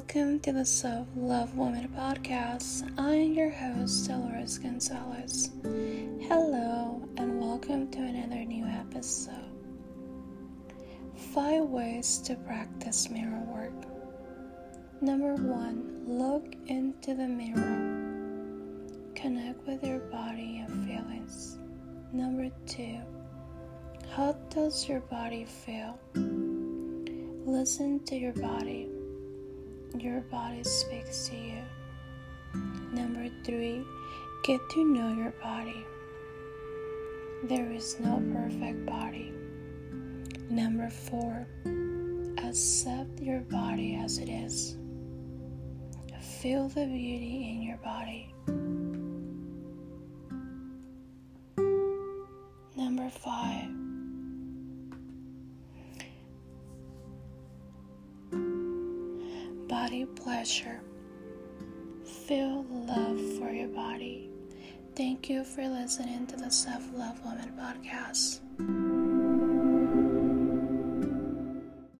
Welcome to the Self-Love Woman podcast. I am your host, Dolores Gonzalez. Hello, and welcome to another new episode. 5 ways to practice mirror work. Number 1, look into the mirror. Connect with your body and feelings. Number 2, how does your body feel? Listen to your body. Your body speaks to you. Number 3, get to know your body. There is no perfect body. Number 4, accept your body as it is. Feel the beauty in your body. Number 5, body pleasure. Feel love for your body. Thank you for listening to the Self-Love Woman podcast.